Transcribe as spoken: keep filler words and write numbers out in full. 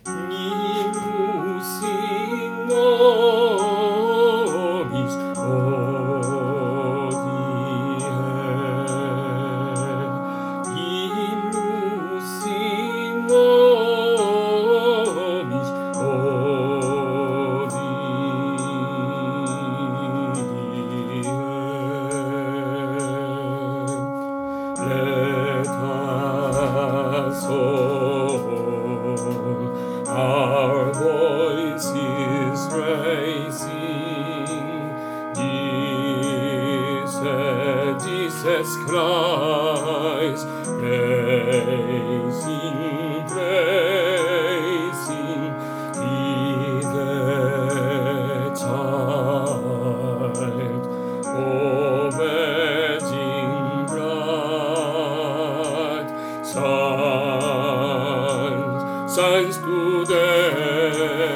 Nimus in nobis hodie, Nimus in nobis hodie. Let us all our voices raising, Jesus, Jesus Christ, praising, praising, He the child of virgin bride, signs, signs today.